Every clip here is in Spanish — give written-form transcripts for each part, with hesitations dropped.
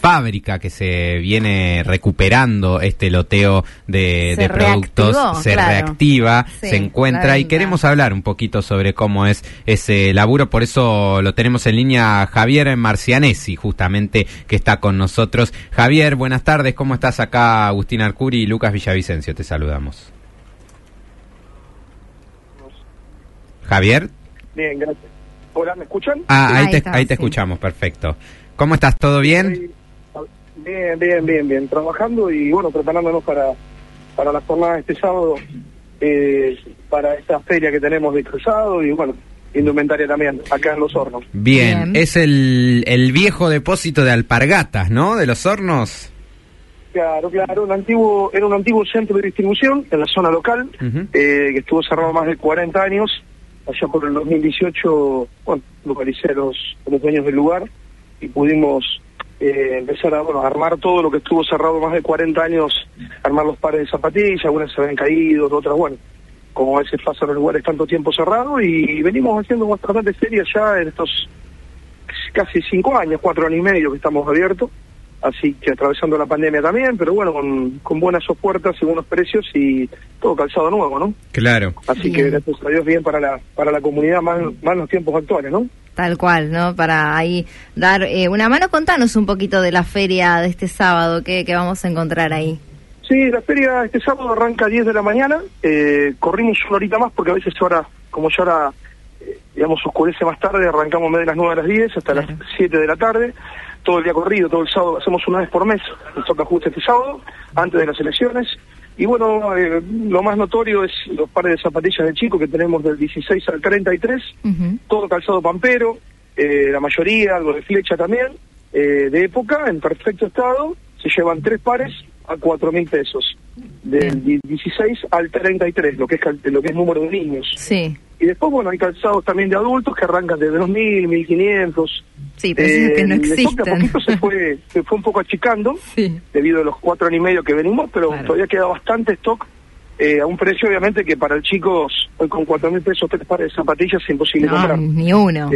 fábrica que se viene recuperando este loteo de productos, se reactiva, se encuentra y queremos hablar un poquito sobre cómo es ese laburo, por eso lo tenemos en línea Javier Marcianesi, justamente, que está con nosotros. Javier, buenas tardes, ¿cómo estás? Acá Agustín Arcuri y Lucas Villavicencio, te saludamos. Javier. Bien, gracias. Hola, ¿me escuchan? Ahí te escuchamos, perfecto. ¿Cómo estás? ¿Todo bien? Bien. Trabajando y bueno, preparándonos para la jornada de este sábado, para esta feria que tenemos de calzado y bueno, indumentaria también, acá en Los Hornos. Bien. Es el viejo depósito de alpargatas, ¿no? De Los Hornos. Claro, era un antiguo centro de distribución en la zona local, que estuvo cerrado más de 40 años. Allá por el 2018, bueno, localicé a los dueños del lugar y pudimos empezar a armar todo lo que estuvo cerrado más de 40 años, armar los pares de zapatillas, algunas se habían caído, otras, bueno, como a veces pasa en los lugares tanto tiempo cerrado, y venimos haciendo bastantes ferias ya en estos casi 5 años, 4 años y medio que estamos abiertos. Así que atravesando la pandemia también, pero bueno, con buenas ofertas y buenos precios y todo calzado nuevo, ¿no? Claro. Así que gracias a Dios bien para la comunidad, más en los tiempos actuales, ¿no? Tal cual, ¿no? Para ahí dar una mano. Contanos un poquito de la feria de este sábado, ¿qué vamos a encontrar ahí? Sí, la feria este sábado arranca a 10 de la mañana, corrimos una horita más porque a veces como ya ahora, digamos, oscurece más tarde, arrancamos en vez de las 9 a las 10 hasta las 7 de la tarde. Todo el día corrido, todo el sábado, hacemos una vez por mes, nos toca justo este sábado, antes de las elecciones. Y bueno, lo más notorio es los pares de zapatillas de chico que tenemos del 16 al 33, todo calzado pampero, la mayoría, algo de flecha también, de época, en perfecto estado, se llevan 3 pares a 4.000 pesos, del 16 al 33, lo que es número de niños. Sí. Y después, bueno, hay calzados también de adultos que arrancan de 2.000, 1.500. Sí, pero es que no existen. De a poquito se fue un poco achicando, debido a los 4 años y medio que venimos, pero todavía queda bastante stock, a un precio obviamente que para el chico, hoy con 4.000 pesos 3 pares de zapatillas es imposible comprar. Ni uno.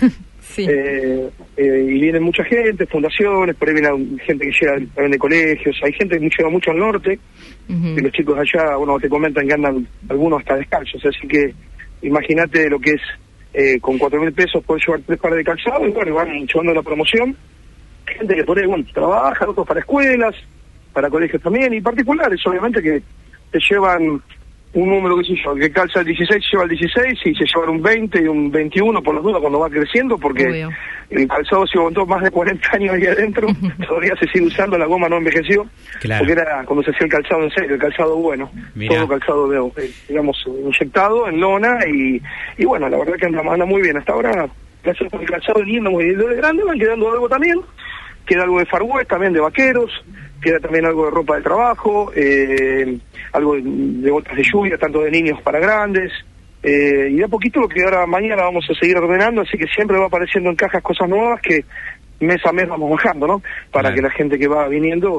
Y viene mucha gente, fundaciones, por ahí viene gente que llega también de colegios, hay gente que llega mucho al norte, y los chicos allá, bueno, te comentan que andan algunos hasta descalzos, así que imagínate lo que es, con 4.000 pesos puedes llevar 3 pares de calzado y bueno, van llevando la promoción. Gente que por ahí, bueno, trabaja, otros para escuelas, para colegios también, y particulares, obviamente, que te llevan un número, qué sé yo, que calza el 16, lleva el 16, y se llevan un 20 y un 21 por las dudas cuando va creciendo, porque el calzado se aguantó más de 40 años ahí adentro, todavía se sigue usando, la goma no envejeció, porque era cuando se hacía el calzado en serio, el calzado bueno, todo calzado digamos, inyectado en lona, y bueno, la verdad que anda muy bien, hasta ahora, gracias por el calzado lindo, muy grande, van quedando algo también, queda algo de Far West también, de vaqueros, queda también algo de ropa de trabajo, algo de botas de lluvia, tanto de niños para grandes, y de a poquito lo que ahora mañana vamos a seguir ordenando, así que siempre va apareciendo en cajas cosas nuevas que mes a mes vamos bajando, ¿no? Para que la gente que va viniendo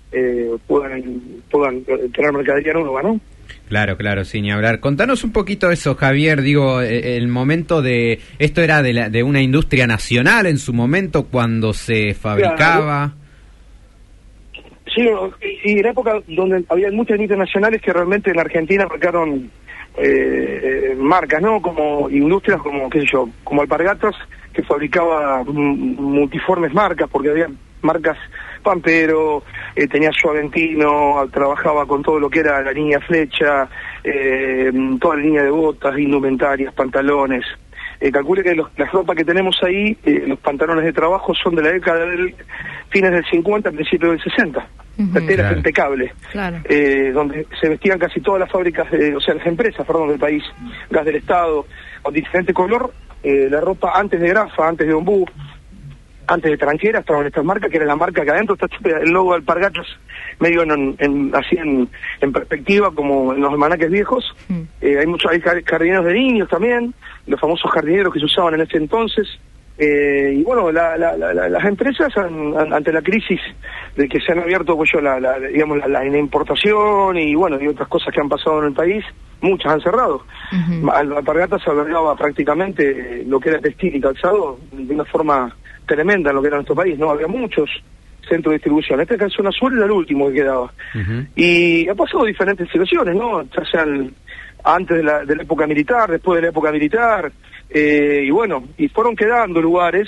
puedan tener mercadería nueva, ¿no? Claro, sin hablar. Contanos un poquito eso, Javier, digo, el momento de... Esto era de una industria nacional en su momento cuando se fabricaba... Sí, en época donde había muchas industrias nacionales que realmente en Argentina marcaron marcas, ¿no? Como industrias como, qué sé yo, como Alpargatas, que fabricaba multiformes marcas, porque había marcas Pampero, tenía Suaventino, trabajaba con todo lo que era la línea Flecha, toda la línea de botas, indumentarias, pantalones. Calcule que la ropa que tenemos ahí, los pantalones de trabajo son de la década del fines del 50, principios del 60. La tela es impecable. Donde se vestían casi todas las fábricas, las empresas, del país, Gas del Estado, con diferente color, la ropa antes de Grafa, antes de Ombú, antes de Tranquera, estaban estas marcas, que era la marca que adentro está el logo de Alpargatas, medio así en perspectiva, como en los almanaques viejos. Hay jardineros de niños también, los famosos jardineros que se usaban en ese entonces. Y bueno, las empresas ante la crisis de que se han abierto, pues la importación y bueno, y otras cosas que han pasado en el país, muchas han cerrado. Alpargatas albergaba prácticamente lo que era textil y calzado de una forma tremenda en lo que era nuestro país, ¿no? Había muchos centro de distribución. Este en zona sur era el último que quedaba. Y ha pasado diferentes situaciones, ¿no? Ya sean antes de la época militar, después de la época militar, y bueno, y fueron quedando lugares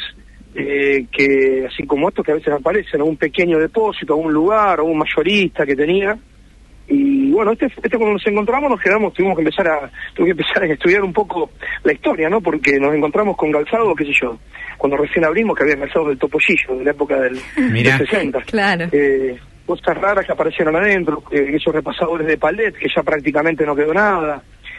que, así como estos que a veces aparecen, un pequeño depósito, un lugar, o un mayorista que tenía. Y bueno, cuando nos encontramos nos quedamos, tuve que empezar a estudiar un poco la historia, ¿no? Porque nos encontramos con calzado, qué sé yo, cuando recién abrimos, que había calzado del Topollillo, de la época del 60. Claro. Cosas raras que aparecieron adentro, esos repasadores de palet, que ya prácticamente no quedó nada,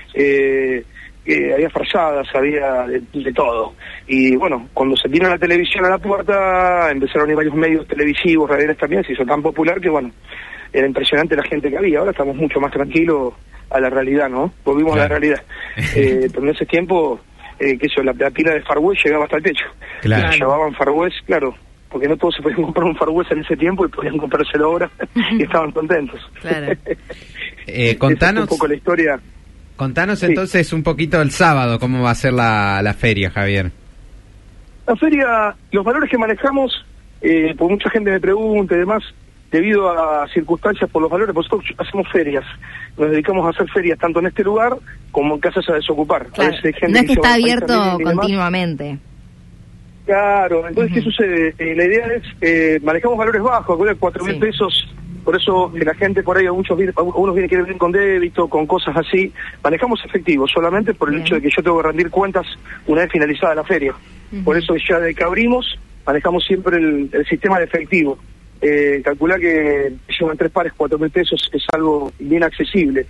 había frazadas, había de todo. Y bueno, cuando se vino la televisión a la puerta, empezaron a ir varios medios televisivos, radiales también, se hizo tan popular que bueno, era impresionante la gente que había. Ahora estamos mucho más tranquilos a la realidad, ¿no? Volvimos a la realidad. Pero en ese tiempo, la pila de Far West llegaba hasta el techo. Claro. Llevaban Far West, claro, porque no todos se podían comprar un Far West en ese tiempo y podían comprárselo ahora y estaban contentos. Claro. Contanos un poco la historia. Contanos entonces un poquito el sábado, cómo va a ser la feria, Javier. La feria, los valores que manejamos, por mucha gente me pregunta y demás, debido a circunstancias por los valores, nosotros hacemos ferias, nos dedicamos a hacer ferias tanto en este lugar como en casas a desocupar. Claro. A veces gente no es que está abierto y continuamente. Claro, entonces ¿qué sucede? La idea es, manejamos valores bajos, 4.000 pesos, por eso la gente por ahí, algunos quieren venir con débito, con cosas así, manejamos efectivo, solamente por el hecho de que yo tengo que rendir cuentas una vez finalizada la feria. Por eso ya de que abrimos, manejamos siempre el sistema de efectivo. Calcular que llevan 3 pares, 4.000 pesos es algo bien accesible.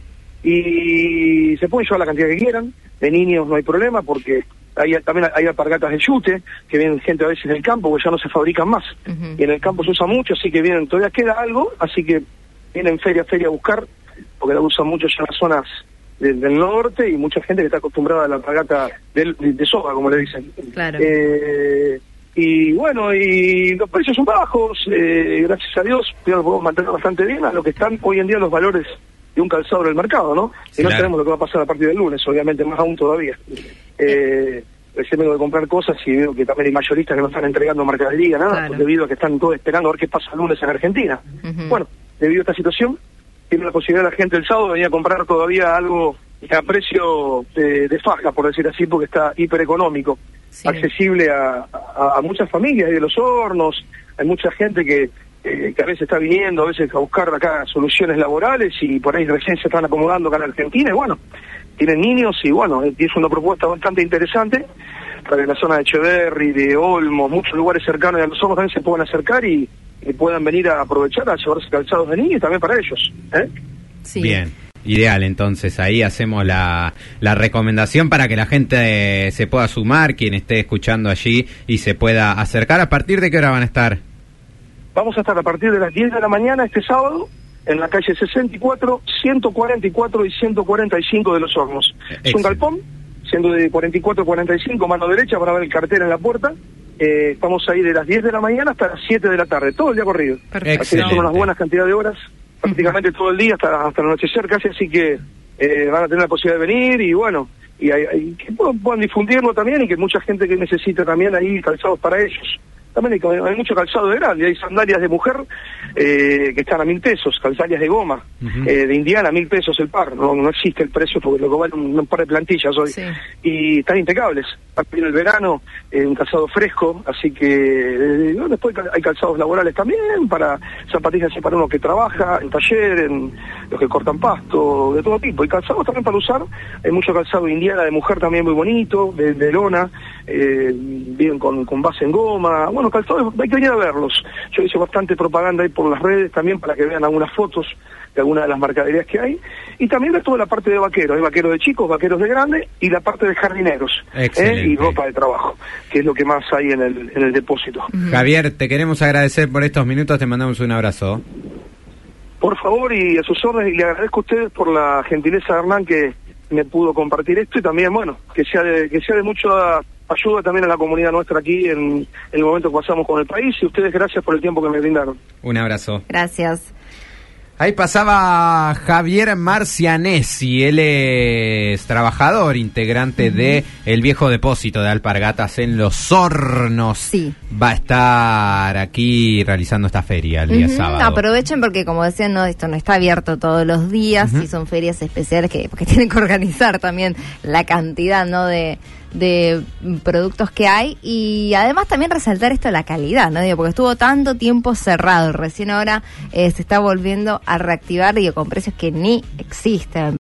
Y se pueden llevar la cantidad que quieran, de niños no hay problema, porque también hay alpargatas de yute, que vienen gente a veces del campo, porque ya no se fabrican más. Y en el campo se usa mucho, así que todavía queda algo, así que vienen feria a buscar, porque la usan mucho ya en las zonas del norte, y mucha gente que está acostumbrada a la alpargata de soga, como le dicen. Claro. Y bueno, y los precios son bajos, gracias a Dios, lo podemos mantener bastante bien a lo que están hoy en día los valores de un calzado en el mercado, ¿no? Y no sabemos lo que va a pasar a partir del lunes, obviamente, más aún todavía. Recién vengo de comprar cosas y veo que también hay mayoristas que no están entregando mercadería, nada, debido a que están todos esperando a ver qué pasa el lunes en Argentina. Bueno, debido a esta situación, tiene la posibilidad la gente el sábado de venir a comprar todavía algo a precio de faja, por decir así, porque está hipereconómico. Accesible a muchas familias y de los hornos. Hay mucha gente que a veces está viniendo a veces a buscar acá soluciones laborales y por ahí recién se están acomodando acá en Argentina y bueno, tienen niños y bueno, es una propuesta bastante interesante para que en la zona de Echeverri, de Olmos, muchos lugares cercanos a los hornos también se puedan acercar y puedan venir a aprovechar a llevarse calzados de niños y también para ellos. Sí. Bien. Ideal, entonces ahí hacemos la recomendación para que la gente se pueda sumar, quien esté escuchando allí y se pueda acercar. ¿A partir de qué hora van a estar? Vamos a estar a partir de las 10 de la mañana este sábado en la calle 64, 144 y 145 de Los Hornos. Es un galpón, siendo de 44 a 45, mano derecha para ver el cartel en la puerta. Estamos ahí de las 10 de la mañana hasta las 7 de la tarde, todo el día corrido. Perfecto. Así que son unas buenas cantidades de horas. Prácticamente todo el día hasta el anochecer casi, así que van a tener la posibilidad de venir y bueno, y que puedan difundirlo también y que mucha gente que necesita también ahí calzados para ellos. También hay mucho calzado de grande, hay sandalias de mujer que están a 1.000 pesos, sandalias de goma, de Indiana, 1.000 pesos el par, no existe el precio porque lo que vale un par de plantillas hoy, y están impecables. Viene el verano, un calzado fresco, así que después hay calzados laborales también, para zapatillas para uno que trabaja en taller, en los que cortan pasto, de todo tipo, y calzados también para usar, hay mucho calzado de Indiana de mujer también muy bonito, de lona, bien con base en goma, bueno, calzados hay que venir a verlos. Yo hice bastante propaganda ahí por las redes también para que vean algunas fotos de algunas de las mercaderías que hay, y también de toda la parte de vaqueros, hay vaqueros de chicos, vaqueros de grandes, y la parte de jardineros, y ropa de trabajo, que es lo que más hay en el depósito. Javier, te queremos agradecer por estos minutos, te mandamos un abrazo. Por favor, y a sus órdenes, y le agradezco a ustedes por la gentileza de Hernán que me pudo compartir esto, y también, bueno, que sea de mucha ayuda también a la comunidad nuestra aquí en el momento que pasamos con el país, y ustedes gracias por el tiempo que me brindaron. Un abrazo. Gracias. Ahí pasaba Javier Marcianesi, él es trabajador, integrante de el viejo depósito de alpargatas en Los Hornos. Sí. Va a estar aquí realizando esta feria el día sábado. Aprovechen porque, como decían, no, esto no está abierto todos los días y son ferias especiales porque tienen que organizar también la cantidad, ¿no?, de productos que hay, y además también resaltar esto, la calidad, ¿no? Porque estuvo tanto tiempo cerrado, recién ahora se está volviendo a reactivar, con precios que ni existen.